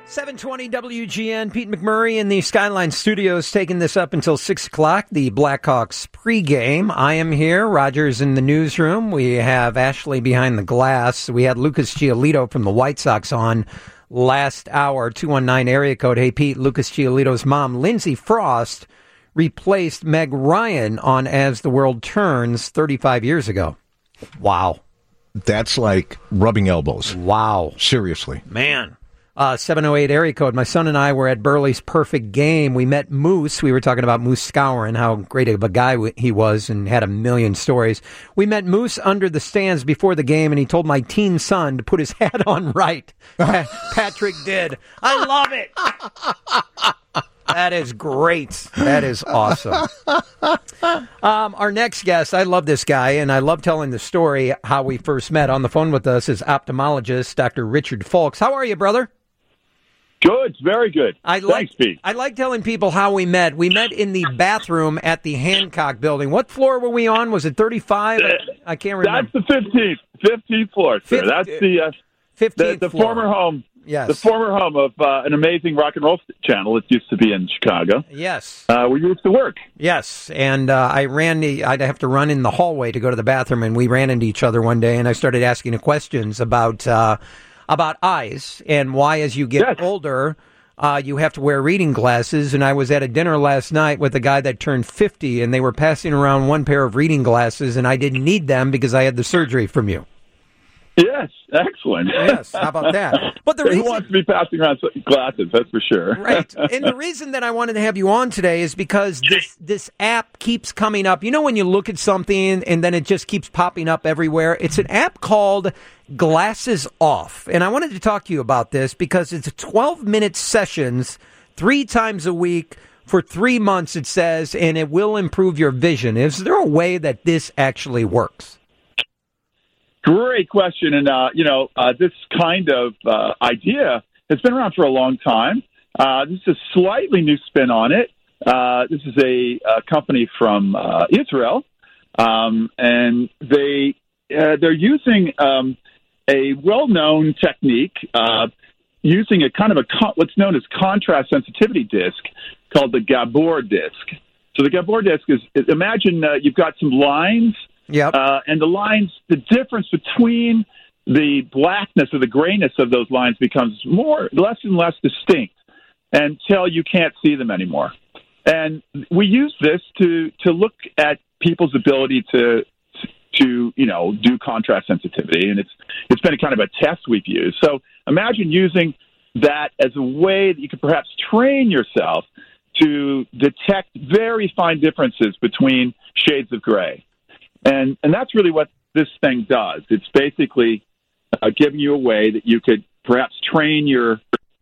720 WGN, Pete McMurray in the Skyline Studios, taking this up until 6 o'clock, the Blackhawks pregame. I am here. Roger's in the newsroom. We have Ashley behind the glass. We had Lucas Giolito from the White Sox on last hour, 219 area code. Hey, Pete, Lucas Giolito's mom, Lindsey Frost, replaced Meg Ryan on As the World Turns 35 years ago. Wow. That's like rubbing elbows. Wow. Seriously. Man. 708 area code. My son and I were at Burley's Perfect Game. We met Moose. We were talking about Moose Skowron, how great of a guy he was and had a million stories. We met Moose under the stands before the game, and he told my teen son to put his hat on right. Patrick did. I love it. That is great. That is awesome. Our next guest, I love this guy, and I love telling the story how we first met. On the phone with us is ophthalmologist Dr. Richard Folks. How are you, brother? Good, very good. Thanks, Pete. I like telling people how we met. We met in the bathroom at the Hancock building. What floor were we on? Was it 35? I can't remember. That's the 15th floor, sir. That's the 15th floor. Former home. Yes. The former home of an amazing rock and roll channel that used to be in Chicago. Yes. We used to work. Yes, and I'd have to run in the hallway to go to the bathroom, and we ran into each other one day, and I started asking the questions about eyes and why, as you get older, you have to wear reading glasses. And I was at a dinner last night with a guy that turned 50, and they were passing around one pair of reading glasses, and I didn't need them because I had the surgery from you. Yes, excellent. Yes, how about that? But who wants to be passing around glasses, that's for sure. Right. And the reason that I wanted to have you on today is because this app keeps coming up. You know when you look at something and then it just keeps popping up everywhere? It's an app called Glasses Off. And I wanted to talk to you about this because it's 12-minute sessions 3 times a week for 3 months, it says, and it will improve your vision. Is there a way that this actually works? Great question. And, this kind of idea has been around for a long time. This is a slightly new spin on it. This is a company from Israel, and they're using a well-known technique using a kind of what's known as contrast sensitivity disc called the Gabor disc. So the Gabor disc is imagine you've got some lines. Yep. And the difference between the blackness or the grayness of those lines becomes less and less distinct until you can't see them anymore. And we use this to look at people's ability to do contrast sensitivity, and it's been a kind of a test we've used. So imagine using that as a way that you could perhaps train yourself to detect very fine differences between shades of gray. And that's really what this thing does. It's basically giving you a way that you could perhaps train your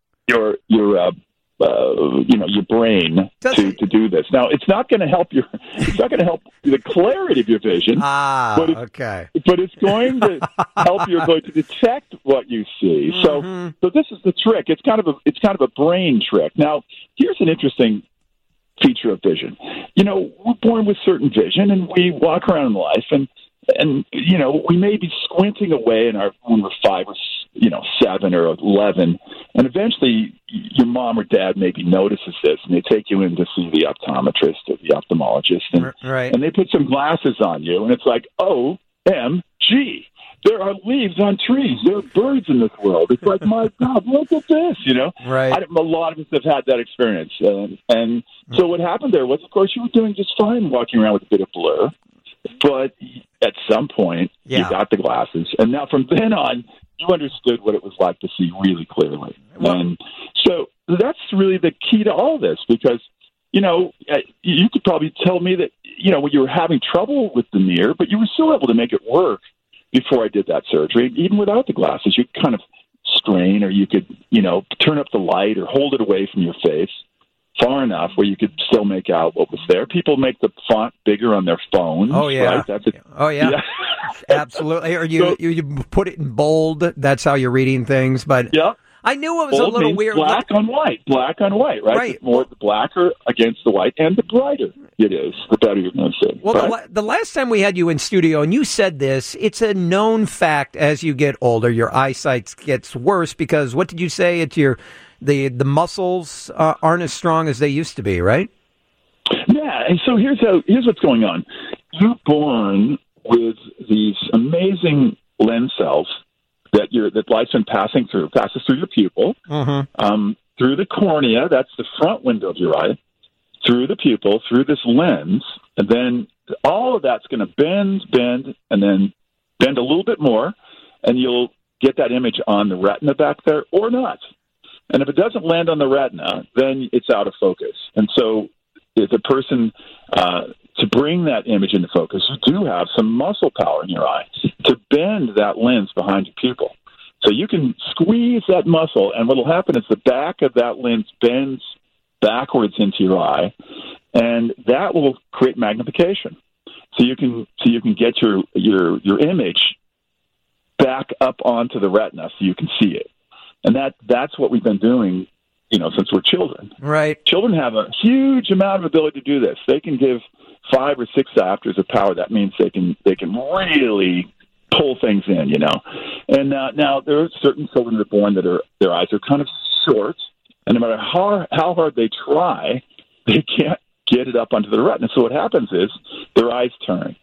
brain to do this. Now, it's not going to help the clarity of your vision. Okay. But it's going to help you to detect what you see. Mm-hmm. So this is the trick. It's kind of a brain trick. Now, here's an interesting feature of vision. We're born with certain vision, and we walk around in life, and we may be squinting away when we're 5 or 7 or 11, and eventually your mom or dad maybe notices this, and they take you in to see the optometrist or the ophthalmologist, and they put some glasses on you, and it's like, OMG. There are leaves on trees. There are birds in this world. It's like, my God, look at this, Right. A lot of us have had that experience. And so what happened there was, of course, you were doing just fine walking around with a bit of blur. But at some point, you got the glasses. And now from then on, you understood what it was like to see really clearly. And so that's really the key to all this because, you could probably tell me that, when you were having trouble with the mirror, but you were still able to make it work. Before I did that surgery, even without the glasses, you could kind of strain or you could, turn up the light or hold it away from your face far enough where you could still make out what was there. People make the font bigger on their phones. Oh, yeah. Right? That's it. Oh, yeah. Absolutely. Or you put it in bold. That's how you're reading things. But I knew it was bold a little means weird. Black on white, right? Right. The more the blacker against the white, and the brighter it is, the better you're going to see. Well, right? the last time we had you in studio, and you said this, it's a known fact as you get older, your eyesight gets worse because what did you say? It's The muscles aren't as strong as they used to be, right? Yeah, and so here's what's going on. You're born with these amazing lens cells that light's been passes through your pupil, through the cornea, that's the front window of your eye, through the pupil, through this lens, and then all of that's going to bend, and then bend a little bit more, and you'll get that image on the retina back there or not. And if it doesn't land on the retina, then it's out of focus. And so if a person, to bring that image into focus, you do have some muscle power in your eye to bend that lens behind your pupil. So you can squeeze that muscle, and what will happen is the back of that lens bends backwards into your eye, and that will create magnification. So you can get your image back up onto the retina so you can see it. And that's what we've been doing, since we're children. Right. Children have a huge amount of ability to do this. They can give 5 or 6 diopters of power. That means they can really pull things in, And now there are certain children that are born that their eyes are kind of short, and no matter how hard they try, they can't get it up onto the retina. So what happens is their eyes turn.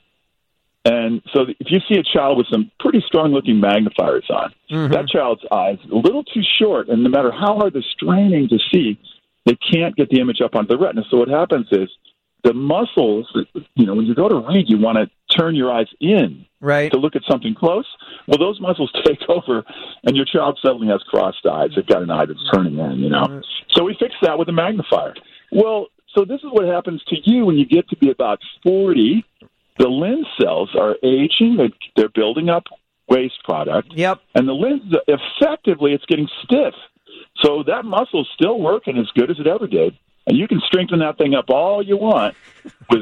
And so if you see a child with some pretty strong-looking magnifiers on, that child's eyes are a little too short, and no matter how hard they're straining to see, they can't get the image up onto the retina. So what happens is the muscles, when you go to read, you want to turn your eyes in to look at something close. Well, those muscles take over, and your child suddenly has crossed eyes. They've got an eye that's turning in, So we fix that with a magnifier. Well, so this is what happens to you when you get to be about 40. The lens cells are aging. They're building up waste product. Yep. And the lens, effectively, it's getting stiff. So that muscle's still working as good as it ever did. And you can strengthen that thing up all you want with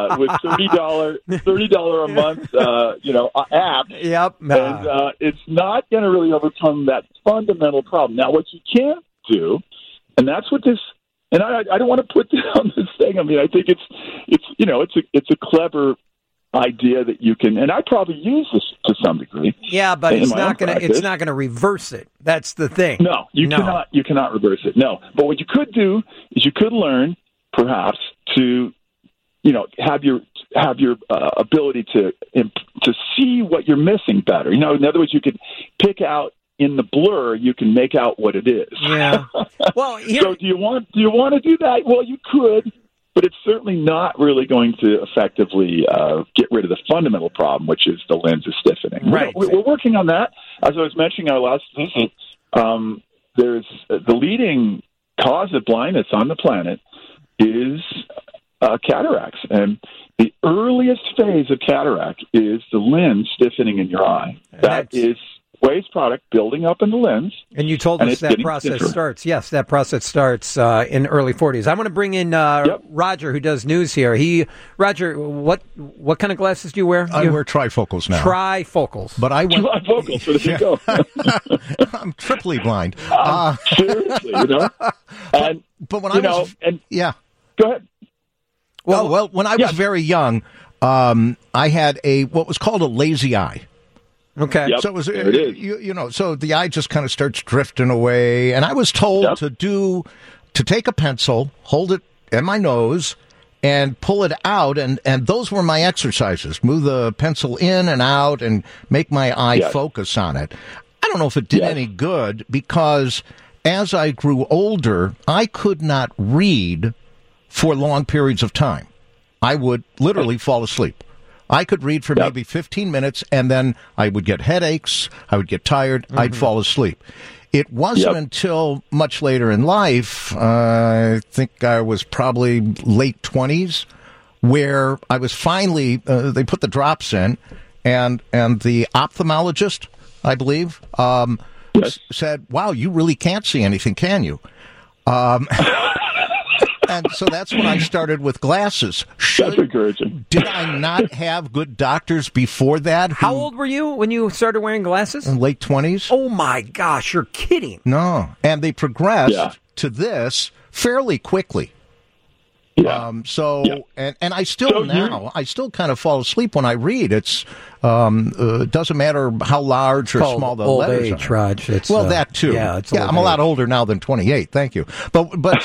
$30 a month, app. Yep. And it's not going to really overcome that fundamental problem. Now, what you can do, and that's what this. And I don't want to put down this thing. I mean, I think it's a clever idea that you can, and I probably use this to some degree. Yeah, but it's not going to reverse it. That's the thing. No, you cannot reverse it. No, but what you could do is you could learn perhaps to, have your ability to see what you're missing better. In other words, you could pick out in the blur, you can make out what it is. Yeah. Well, so do you want to do that? Well, you could. But it's certainly not really going to effectively get rid of the fundamental problem, which is the lens is stiffening. Right. We're working on that. As I was mentioning our last visit, there's the leading cause of blindness on the planet is cataracts. And the earliest phase of cataract is the lens stiffening in your eye. That is waste product building up in the lens. And you told us that process starts. Yes, that process starts in early 40s. I want to bring in Roger, who does news here. Roger, what kind of glasses do you wear? I wear trifocals now. Trifocals. But I went trifocals. So there you go. I'm triply blind. Seriously, But when I was, go ahead. Well, when I was very young, I had what was called a lazy eye. Okay. Yep. So it was, so the eye just kind of starts drifting away. And I was told to take a pencil, hold it in my nose, and pull it out. And those were my exercises. Move the pencil in and out and make my eye focus on it. I don't know if it did any good because as I grew older, I could not read for long periods of time. I would literally fall asleep. I could read for maybe 15 minutes, and then I would get headaches, I would get tired, I'd fall asleep. It wasn't until much later in life, I think I was probably late 20s, where I was finally, they put the drops in, and the ophthalmologist, I believe, said, wow, you really can't see anything, can you? And so that's when I started with glasses. That's encouraging. Did I not have good doctors before that? How old were you when you started wearing glasses? In late 20s. Oh, my gosh, you're kidding. No. And they progressed to this fairly quickly. Yeah. And I still I still kind of fall asleep when I read. It's doesn't matter how large or small the letters age, are. Raj. It's, that too. Yeah, I'm a lot older now than 28. Thank you. But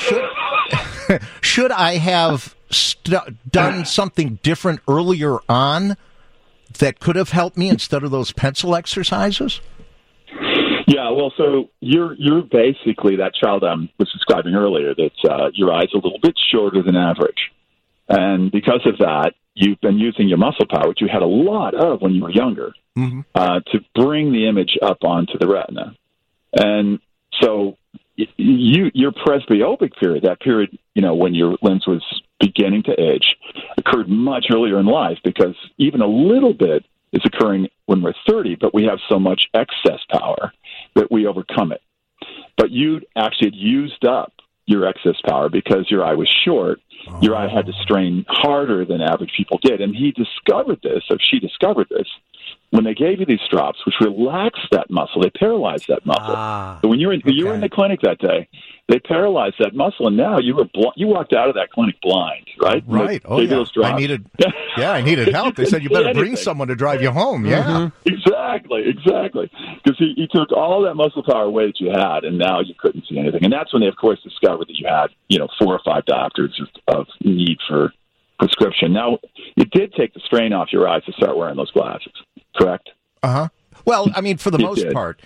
should I have done something different earlier on that could have helped me instead of those pencil exercises? Yeah, well, so you're basically that child I was describing earlier, that your eye's a little bit shorter than average. And because of that, you've been using your muscle power, which you had a lot of when you were younger, to bring the image up onto the retina. And so your presbyopic period, that period, when your lens was beginning to age, occurred much earlier in life, because even a little bit is occurring when we're 30, but we have so much excess power that we overcome it. But you actually had used up your excess power because your eye was short. Your eye had to strain harder than average people did. And he discovered this, or she discovered this, when they gave you these drops, which relaxed that muscle. They paralyzed that muscle. So when you were in the clinic that day, they paralyzed that muscle, and now you walked out of that clinic blind, right? Right. Oh, yeah. I needed help. They said, you better bring someone to drive you home. Yeah. Exactly. Because he took all that muscle power away that you had, and now you couldn't see anything. And that's when they, of course, discovered that you had, 4 or 5 doctors of need for prescription. Now, it did take the strain off your eyes to start wearing those glasses, correct? Well, I mean, for the most part,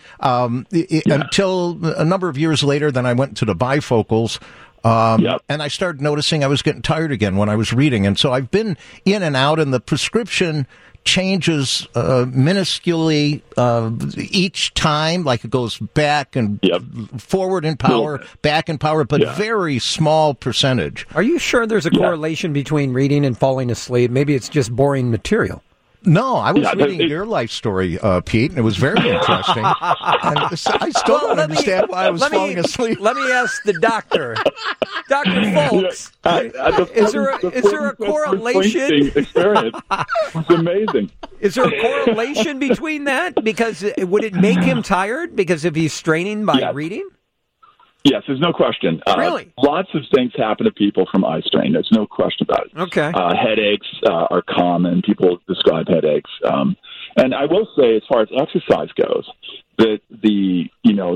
until a number of years later, then I went to the bifocals, and I started noticing I was getting tired again when I was reading. And so I've been in and out, and the prescription changes minusculely each time, like it goes back and forward in power, back in power, but very small percentage. Are you sure there's a correlation between reading and falling asleep? Maybe it's just boring material. No, I was reading your life story, Pete, and it was very interesting. And I still don't understand why I was falling asleep. Let me ask the doctor. Dr. Folks, is there a correlation? Experience was amazing. Is there a correlation between that? Because would it make him tired? Because if he's straining by reading? Yes, there's no question. Really? Lots of things happen to people from eye strain. There's no question about it. Okay. Headaches are common. People describe headaches. And I will say, as far as exercise goes, that the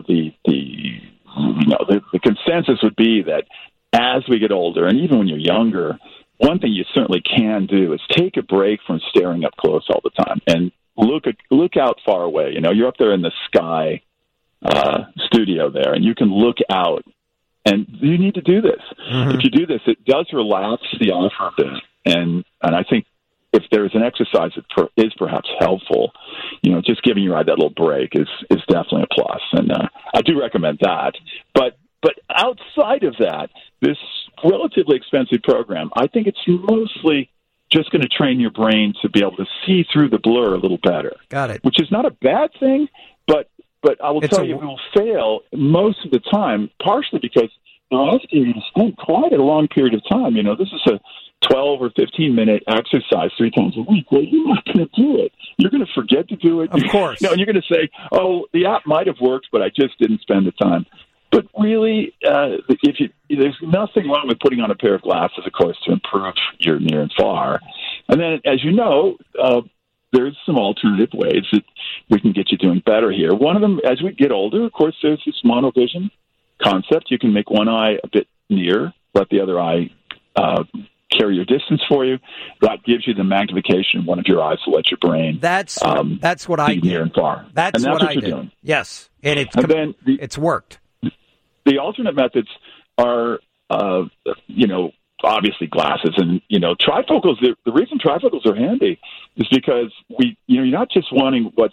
consensus would be that as we get older, and even when you're younger, one thing you certainly can do is take a break from staring up close all the time and look out far away. You're up there in the sky studio there, and you can look out, and you need to do this. If you do this, it does relax the eye for a bit, and I think if there's an exercise that is perhaps helpful, just giving your eye that little break is definitely a plus, and I do recommend that. But outside of that, this relatively expensive program, I think it's mostly just going to train your brain to be able to see through the blur a little better. Got it. Which is not a bad thing, but I will tell you, it will fail most of the time, partially because they're asking you to spend quite a long period of time. This is a 12 or 15-minute exercise 3 times a week. Well, you're not going to do it. You're going to forget to do it. Of course. And you're going to say, oh, the app might have worked, but I just didn't spend the time. But really, there's nothing wrong with putting on a pair of glasses, of course, to improve your near and far. And then, as you know, there's some alternative ways that we can get you doing better here. One of them, as we get older, of course, there's this monovision concept. You can make one eye a bit near, let the other eye carry your distance for you. That gives you the magnification of one of your eyes to let your brain. That's what I did. Near and far. That's what I you're did. Doing. Yes, and it's worked. The alternate methods are, obviously glasses, and trifocals. The reason trifocals are handy is because you're not just wanting what's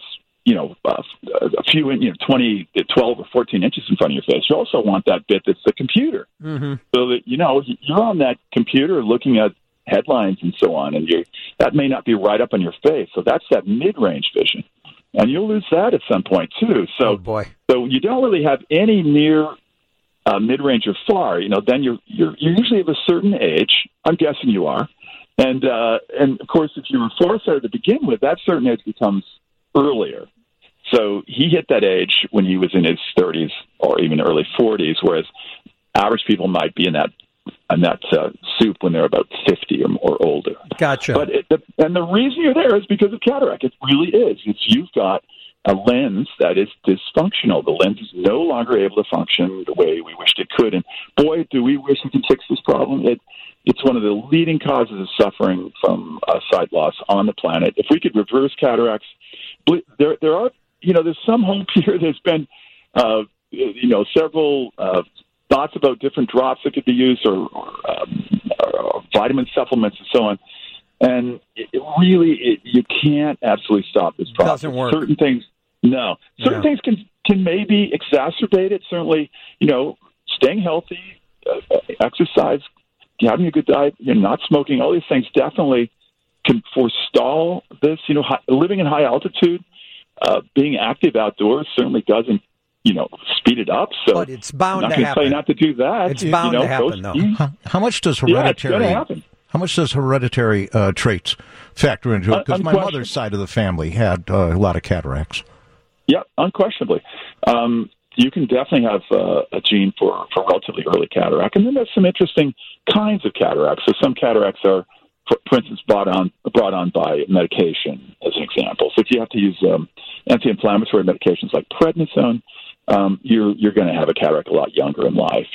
a few 20, 12 or 14 inches in front of your face. You also want that bit that's the computer, so that you're on that computer looking at headlines and so on, and that may not be right up on your face. So that's that mid-range vision, and you'll lose that at some point too. So, so you don't really have any near. Mid-range or far, then you're usually of a certain age. I'm guessing you are, and of course, if you were farsighted to begin with, that certain age becomes earlier. So he hit that age when he was in his 30s or even early 40s, whereas average people might be in that soup when they're about 50 or older. Gotcha. But the reason you're there is because of cataract. It really is. You've got a lens that is dysfunctional. The lens is no longer able to function the way we wished it could. And boy, do we wish we could fix this problem. It's one of the leading causes of suffering from sight loss on the planet. If we could reverse cataracts, there are, there's some hope here. There's been, several thoughts about different drops that could be used or vitamin supplements and so on. And you can't absolutely stop this process. Doesn't work. Certain things can maybe exacerbate it. Certainly, staying healthy, exercise, having a good diet, not smoking, all these things definitely can forestall this. Living in high altitude, being active outdoors certainly doesn't, speed it up. So but it's bound to happen. I'm not going to tell you not to do that. It's bound to happen, though. How much does hereditary? How much does hereditary traits factor into it? Because my mother's side of the family had a lot of cataracts. Yeah, unquestionably. You can definitely have a gene for relatively early cataract. And then there's some interesting kinds of cataracts. So some cataracts are, for instance, brought on by medication, as an example. So if you have to use anti-inflammatory medications like prednisone, you're going to have a cataract a lot younger in life,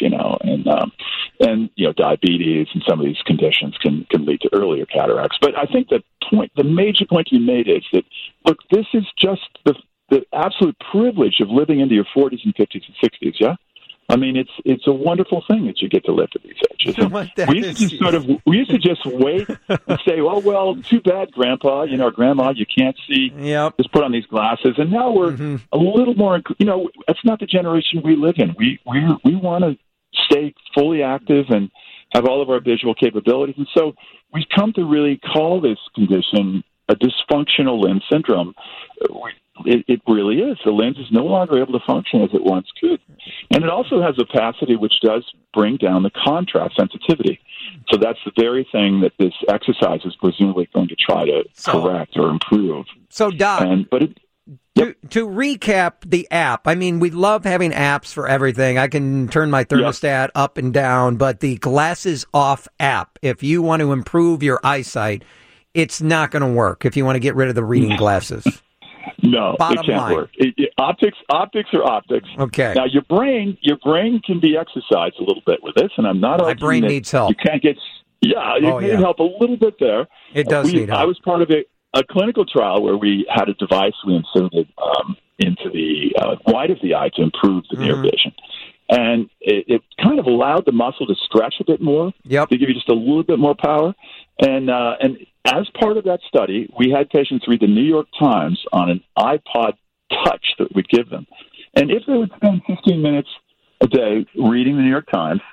and diabetes and some of these conditions can lead to earlier cataracts. But I think the major point you made is that, look, this is just the absolute privilege of living into your 40s and 50s and 60s, yeah? I mean, it's a wonderful thing that you get to live at these ages. We used to just wait and say, well, too bad, Grandpa, or Grandma, you can't see. Yep. Just put on these glasses. And now we're a little more, that's not the generation we live in. We want to stay fully active and have all of our visual capabilities. And so we've come to really call this condition a dysfunctional lens syndrome. It really is. The lens is no longer able to function as it once could. And it also has opacity, which does bring down the contrast sensitivity. So that's the very thing that this exercise is presumably going to try to correct or improve. So, Doc, to recap the app, I mean, we love having apps for everything. I can turn my thermostat up and down, but the Glasses Off app, if you want to improve your eyesight, it's not going to work if you want to get rid of the reading glasses. No, it can't work. Optics are optics. Okay. Now your brain can be exercised a little bit with this, and I'm not. My brain needs help. You can't get. You need help a little bit there. It does need help. I was part of a clinical trial where we had a device we inserted into the white of the eye to improve the near vision, and it kind of allowed the muscle to stretch a bit more. Yep. To give you just a little bit more power, and as part of that study, we had patients read the New York Times on an iPod Touch that we'd give them. And if they would spend 15 minutes a day reading the New York Times,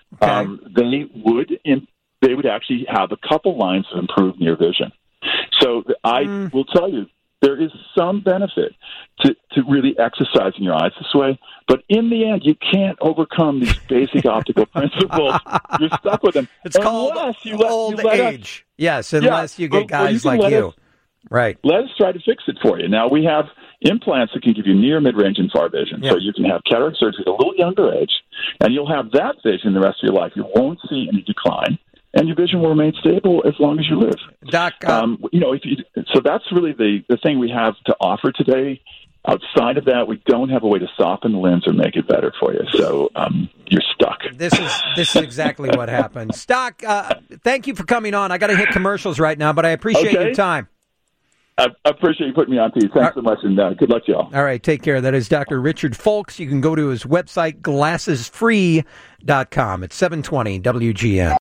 they would actually have a couple lines of improved near vision. So I will tell you, there is some benefit to really exercising your eyes this way. But in the end, you can't overcome these basic optical principles. You're stuck with them. It's called old age. Yes, unless you get guys like you. Right. Let us try to fix it for you. Now, we have implants that can give you near, mid-range, and far vision. Yeah. So you can have cataract surgery at a little younger age, and you'll have that vision the rest of your life. You won't see any decline, and your vision will remain stable as long as you live. Doc, so that's really the thing we have to offer today. Outside of that, we don't have a way to soften the lens or make it better for you. So you're stuck. This is exactly what happens. Doc, thank you for coming on. I got to hit commercials right now, but I appreciate your time. I appreciate you putting me on, Pete. Thanks so much, and good luck to y'all. All right, take care. That is Dr. Richard Folks. You can go to his website, glassesfree.com. It's 720 WGN.